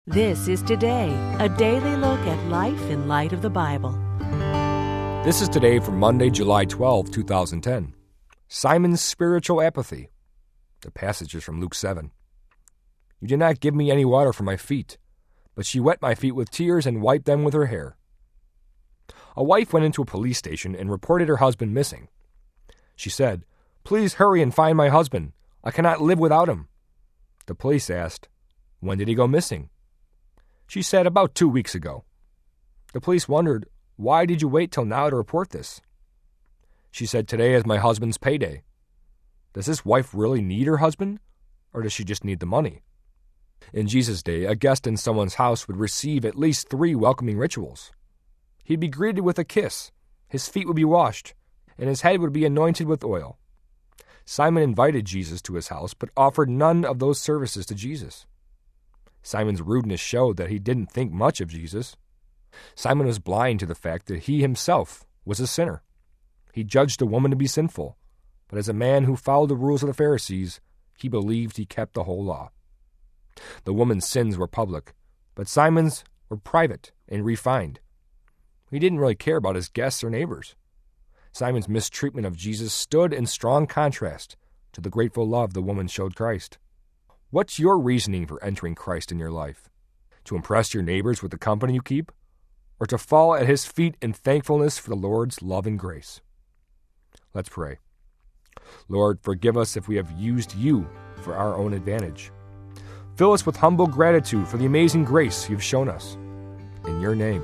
This is Today, a daily look at life in light of the Bible. This is Today for Monday, July 12, 2010. Simon's spiritual apathy. The passage is from Luke 7. You did not give me any water for my feet, but she wet my feet with tears and wiped them with her hair. A wife went into a police station and reported her husband missing. She said, "Please hurry and find my husband. I cannot live without him." The police asked, "When did he go missing?" She said, "About 2 weeks ago." The police wondered, "Why did you wait till now to report this?" She said, "Today is my husband's payday." Does this wife really need her husband, or does she just need the money? In Jesus' day, a guest in someone's house would receive at least 3 welcoming rituals. He'd be greeted with a kiss, his feet would be washed, and his head would be anointed with oil. Simon invited Jesus to his house, but offered none of those services to Jesus. Simon's rudeness showed that he didn't think much of Jesus. Simon was blind to the fact that he himself was a sinner. He judged the woman to be sinful, but as a man who followed the rules of the Pharisees, he believed he kept the whole law. The woman's sins were public, but Simon's were private and refined. He didn't really care about his guests or neighbors. Simon's mistreatment of Jesus stood in strong contrast to the grateful love the woman showed Christ. What's your reasoning for entering Christ in your life? To impress your neighbors with the company you keep? Or to fall at his feet in thankfulness for the Lord's love and grace? Let's pray. Lord, forgive us if we have used you for our own advantage. Fill us with humble gratitude for the amazing grace you've shown us. In your name,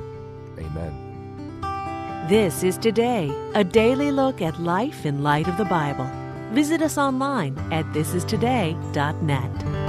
amen. This is Today, a daily look at life in light of the Bible. Visit us online at thisistoday.net.